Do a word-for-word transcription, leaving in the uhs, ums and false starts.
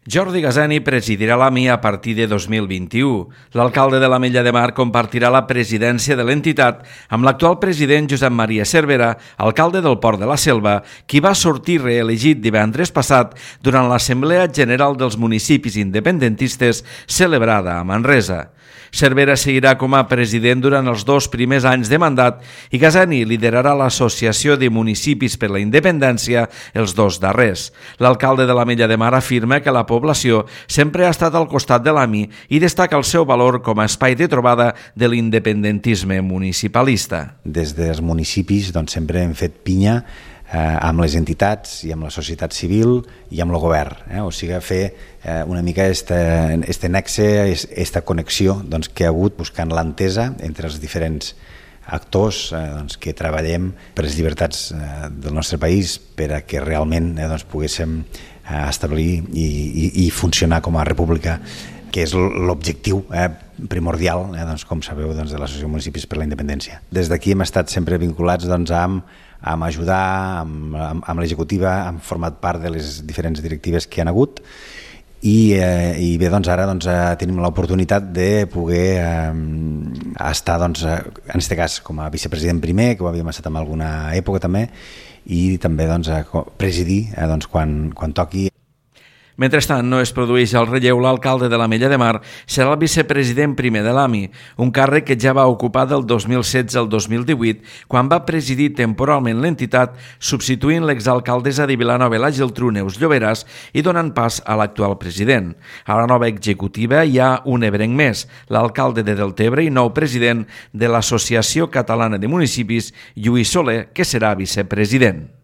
Jordi Gasani presidirà l'A M I a partir de dos mil vint-i-u. L'alcalde de l'Ametlla de Mar compartirà la presidència de l'entitat amb l'actual president Josep Maria Cervera, alcalde del Port de la Selva, qui va sortir reelegit divendres passat durant l'Assemblea General dels Municipis Independentistes celebrada a Manresa. Cervera seguirà com a president durant els dos primers anys de mandat i Gasani liderarà l'Associació de Municipis per la Independència els dos darrers. L'alcalde de l'Ametlla de Mar afirma que la població sempre ha estat al costat de l'A M I i destaca el seu valor com a espai de trobada de l'independentisme municipalista. Des dels municipis doncs, sempre hem fet pinya eh, amb les entitats i amb la societat civil i amb el govern. Eh? O sigui, fer eh, una mica este, este nexe, esta connexió doncs, que ha hagut buscant l'entesa entre els diferents actors eh, doncs, que treballem per les llibertats eh, del nostre país per a que realment eh, doncs, poguéssim eh, establir i, i, i funcionar com a república, que és l'objectiu eh, primordial, eh, doncs, com sabeu, doncs, de l'Associació de Municipis per la Independència. Des d'aquí hem estat sempre vinculats doncs, amb, amb ajudar, amb, amb, amb l'executiva, hem format part de les diferents directives que han hagut i, eh, i bé, doncs, ara doncs, eh, tenim l'oportunitat de poder eh, estar, doncs, eh, en aquest cas, com a vicepresident primer, que ho havíem estat en alguna època també, i també doncs, presidir eh, doncs, quan, quan toqui. Mentrestant, no es produeix el relleu, l'alcalde de l'Ametlla de Mar serà el vicepresident primer de l'A M I, un càrrec que ja va ocupar del dos mil setze al dos mil divuit, quan va presidir temporalment l'entitat, substituint l'exalcaldessa de Vilanova i la Geltrú, Neus Lloveras, i donant pas a l'actual president. A la nova executiva hi ha un ebrenc més, l'alcalde de Deltebre i nou president de l'Associació Catalana de Municipis, Lluís Soler, que serà vicepresident.